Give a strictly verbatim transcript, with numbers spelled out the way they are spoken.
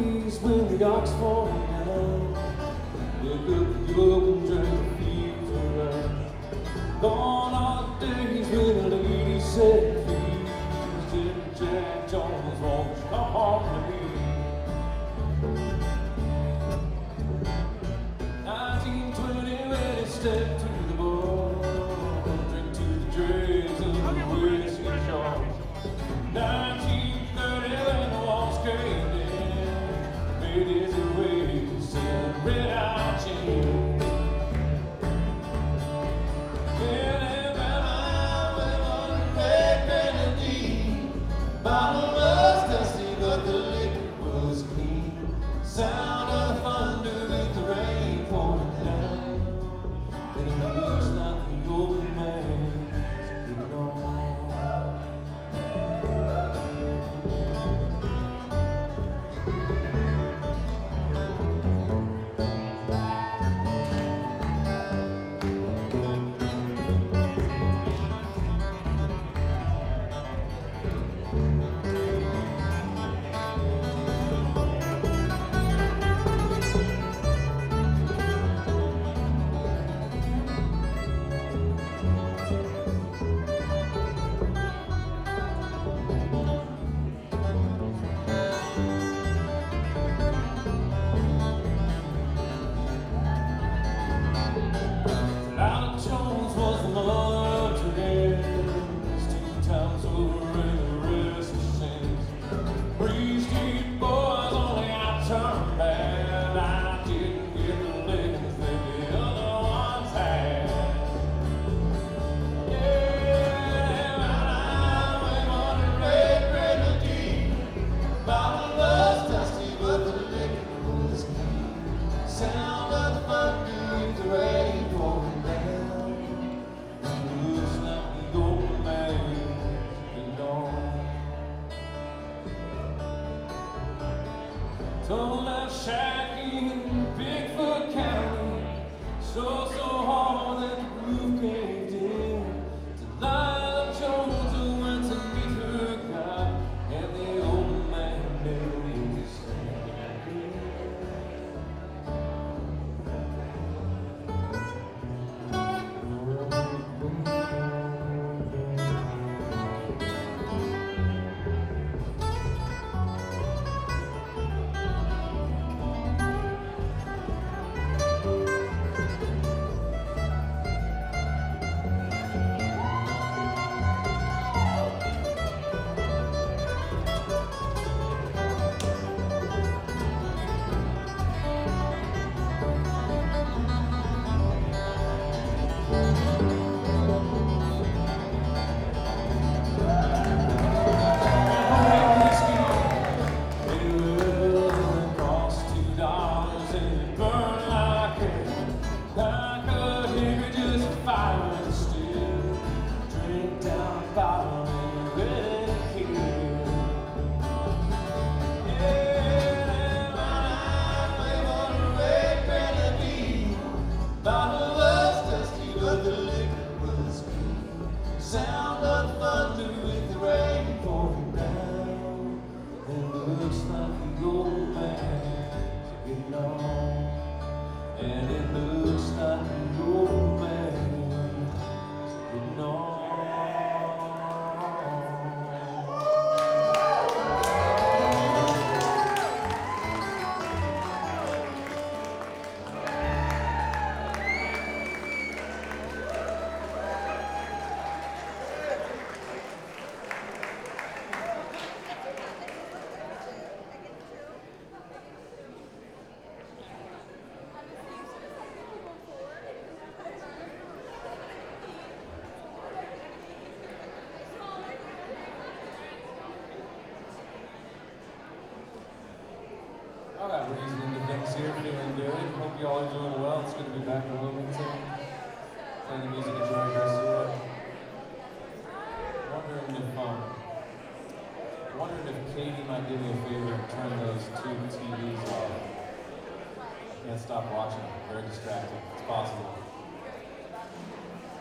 days when the dark's falling down. Look up, you open, drink the fields around. Gone are the days when the lady said please. Did Jack Jones won't you come home to me? nineteen twenty when he stepped to the bar, drink to the dregs of the whiskey jar. nineteen thirty when the walls caved in, made his way to sell red eye chain. Bottle was dusty, but the liquor was clean. Sound of thunder with the rain pouring down. And it looks like the old man's getting on. Jones was the mother to his two times over in the rest of sins. Three street boys on the outturn bad. I didn't get the lickings that the other ones had. Yeah, I went on the red grenadine. Bottle was dusty, but the liquor was clean. Sound of thunder with the rain pouring down. Told that shack in Bigfoot County, so, so hard that the roof caved in. Delilah Jones who went to meet her God, and the old man buried his sound of thunder with the rain pouring down. And it looks like the old man's getting on. And it looks like the old man's getting on. I got reason to things here, feeling good. Hope you all are doing well. It's good to be back in Wilmington. Playing the music at Joey Garcia. Wondering if, um, wondering if Katie might do me a favor and turn those two T Vs off. I can't stop watching them. Very distracting. It's possible.